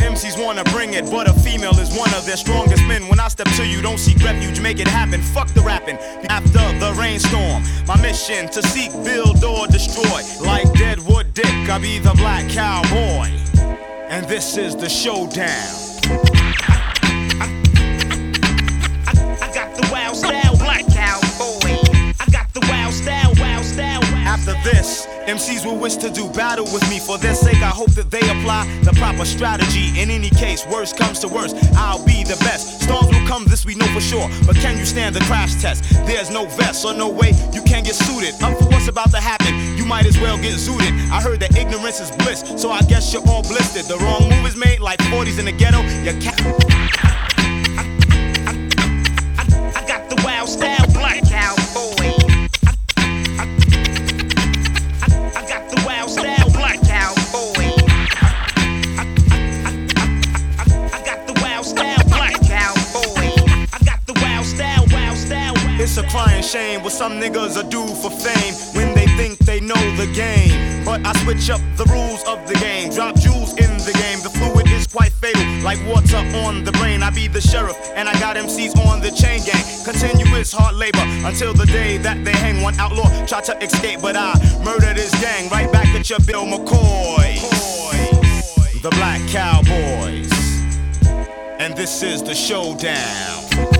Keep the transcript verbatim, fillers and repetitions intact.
M Cs wanna bring it, but a female is one of their strongest men. When I step to you, don't seek refuge, make it happen. Fuck the rapping. After the rainstorm, my mission to seek, build, or destroy. Like Deadwood Dick, I be the black cowboy, and this is the showdown. I, I, I, I got the wild style, black cowboy. I got the wild style, wild style. After this, M Cs will wish to do battle with me. For their sake, I hope that they apply the proper strategy. In any case, worst comes to worst, I'll be the best. Storms will come, this we know for sure. But can you stand the crash test? There's no vest or no way you can get suited. Up for what's about to happen, you might as well get zooted. I heard that ignorance is bliss, so I guess you're all blistered. The wrong move is made like forties in the ghetto. You can't. I, I, I, I got the wild style, black cowboy. It's a crying shame what some niggas are do for fame when they think they know the game. But I switch up the rules of the game, drop jewels in the game. The fluid is quite fatal, like water on the brain. I be the sheriff, and I got M Cs on the chain gang. Continuous hard labor until the day that they hang. One outlaw try to escape, but I murdered his gang. Right back at your Bill McCoy, the Black Cowboys, and this is the showdown.